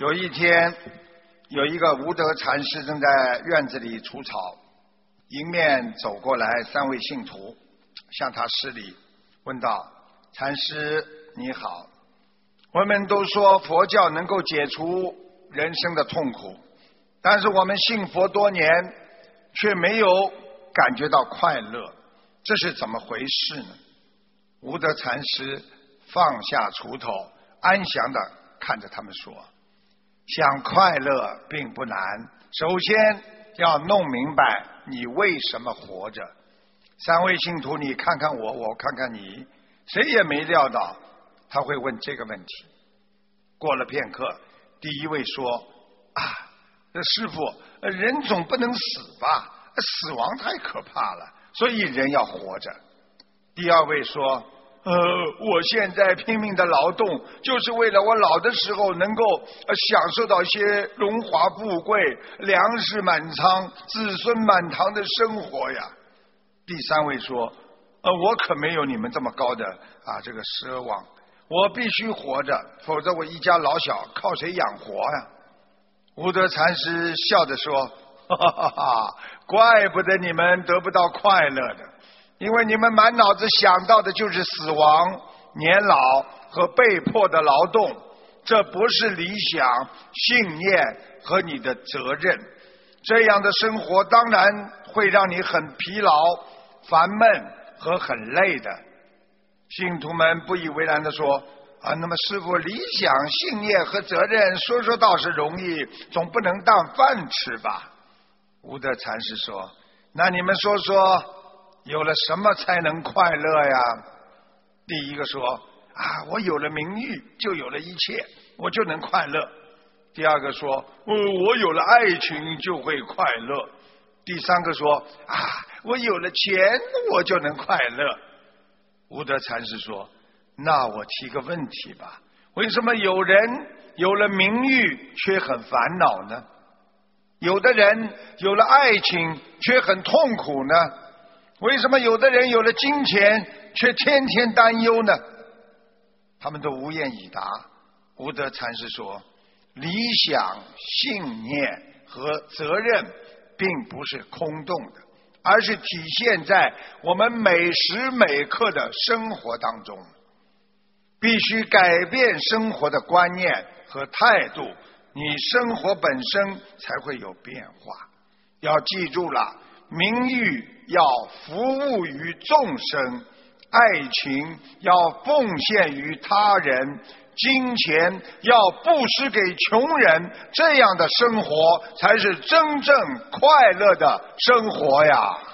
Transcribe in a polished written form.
有一天，有一个无德禅师正在院子里除草，迎面走过来三位信徒，向他施礼，问道：禅师你好，我们都说佛教能够解除人生的痛苦，但是我们信佛多年却没有感觉到快乐，这是怎么回事呢？无德禅师放下锄头，安详地看着他们说：想快乐并不难，首先要弄明白你为什么活着。三位信徒，你看看我，我看看你，谁也没料到他会问这个问题。过了片刻，第一位说：师父，人总不能死吧？死亡太可怕了，所以人要活着。第二位说：我现在拼命的劳动，就是为了我老的时候能够享受到一些荣华富贵、粮食满仓、子孙满堂的生活呀。第三位说：我可没有你们这么高的这个奢望，我必须活着，否则我一家老小靠谁养活呀？无德禅师笑着说：怪不得你们得不到快乐的，因为你们满脑子想到的就是死亡、年老和被迫的劳动，这不是理想、信念和你的责任。这样的生活当然会让你很疲劳、烦闷和很累的。信徒们不以为然地说：那么师父，理想、信念和责任说倒是容易，总不能当饭吃吧？无德禅师说：那你们说说，有了什么才能快乐呀？第一个说：我有了名誉，就有了一切，我就能快乐。第二个说：我有了爱情就会快乐。第三个说：我有了钱，我就能快乐。无德禅师说：那我提个问题吧，为什么有人有了名誉却很烦恼呢？有的人有了爱情却很痛苦呢？为什么有的人有了金钱却天天担忧呢？他们都无言以答。无德禅师说：理想、信念和责任并不是空洞的，而是体现在我们每时每刻的生活当中。必须改变生活的观念和态度，你生活本身才会有变化。要记住了，名誉要服务于众生，爱情要奉献于他人，金钱要布施给穷人，这样的生活才是真正快乐的生活呀。